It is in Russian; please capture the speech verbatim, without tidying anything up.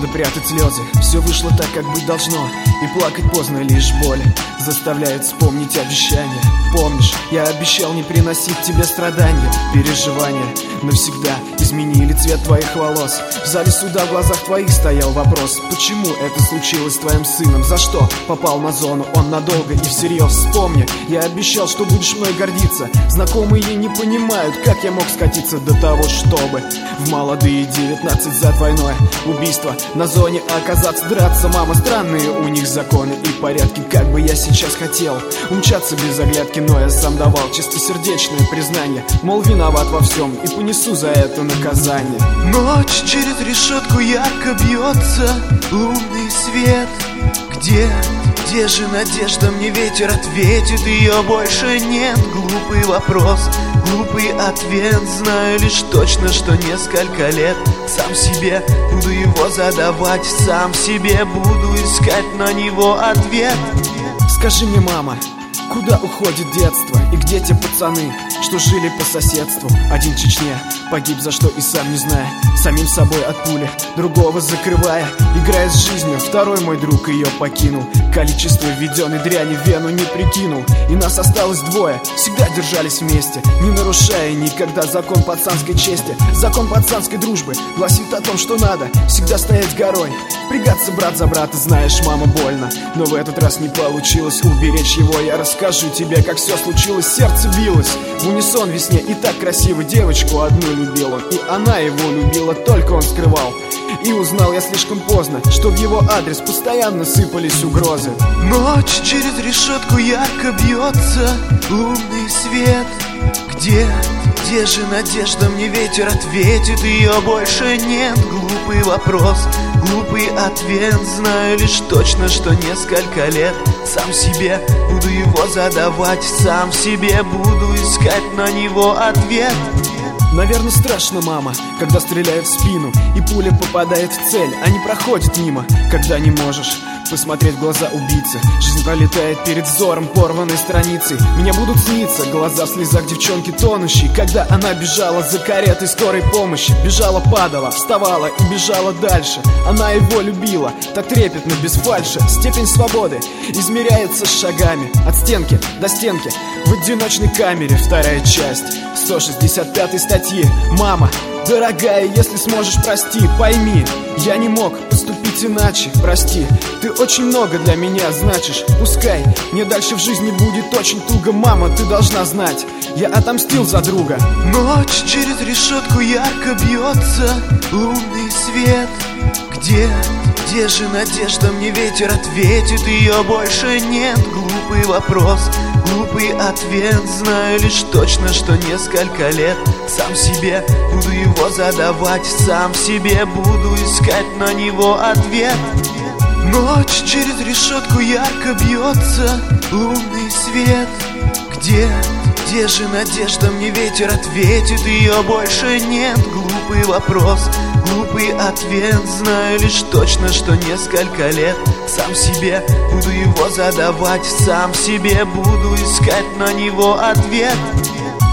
надо прятать слезы. Все вышло так, как быть должно, и плакать поздно, лишь боль заставляет вспомнить обещания. Помнишь, я обещал не приносить тебе страдания. Переживания навсегда изменили цвет твоих волос. В зале суда в глазах твоих стоял вопрос: почему это случилось с твоим сыном? За что попал на зону он надолго и всерьез? Вспомни, я обещал, что будешь мной гордиться. Знакомые не понимают, как я мог скатиться до того, чтобы в молодые девятнадцать за двойное убийство на зоне оказаться. Драться, мама, странные у них законы и порядки. Как бы я сейчас хотел умчаться без оглядки, но я сам давал чистосердечное признание, мол, виноват во всем и понесу за это наказание. Ночь через решетку ярко бьется лунный свет. Где, где же надежда? Мне ветер ответит, ее больше нет. Глупый вопрос, глупый ответ. Знаю лишь точно, что несколько лет сам себе буду его задавать, сам себе буду искать на него ответ. Скажи мне, мама, куда уходит детство? И где те пацаны, что жили по соседству? Один в Чечне погиб за что и сам не зная, самим собой от пули, другого закрывая, играя с жизнью. Второй мой друг ее покинул, количество введенной дряни в вену не прикинул. И нас осталось двое, всегда держались вместе, не нарушая никогда закон пацанской чести. Закон пацанской дружбы гласит о том, что надо всегда стоять горой, впрягаться брат за брата. Знаешь, мама, больно, но в этот раз не получилось уберечь его. Я расскажу тебе, как все случилось. Сердце билось в унисон весне, и так красиво девочку одну любил он, и она его любила, только он скрывал. И узнал я слишком поздно, что в его адрес постоянно сыпались угрозы. Ночь через решетку ярко бьется лунный свет. Где, где же надежда? Мне ветер ответит, ее больше нет. Глупый вопрос, глупый ответ. Знаю лишь точно, что несколько лет сам себе буду его задавать, сам себе буду искать на него ответ. Наверное, страшно, мама, когда стреляют в спину и пуля попадает в цель, а не проходит мимо. Когда не можешь посмотреть в глаза убийцы, жизнь пролетает перед взором порванной страницей. Мне будут сниться глаза в слезах девчонки тонущей, когда она бежала за каретой скорой помощи. Бежала, падала, вставала и бежала дальше. Она его любила, так трепетно, без фальши. Степень свободы измеряется шагами от стенки до стенки в одиночной камере. Вторая часть сто шестьдесят пятой статьи. Мама, дорогая, если сможешь, прости, пойми, я не мог поступить иначе, прости. Ты очень много для меня значишь, пускай мне дальше в жизни будет очень туго. Мама, ты должна знать, я отомстил за друга. Ночь через решетку ярко бьется лунный свет. Где, где же надежда? Мне ветер ответит, ее больше нет. Глупый вопрос, глупый ответ. Знаю лишь точно, что несколько лет сам себе буду его задавать, сам себе буду искать на него ответ. Ночь через решетку ярко бьется лунный свет. Где, где же надежда? Мне ветер ответит, ее больше нет. Глупый вопрос, глупый ответ. Знаю лишь точно, что несколько лет сам себе буду его задавать, сам себе буду искать на него ответ.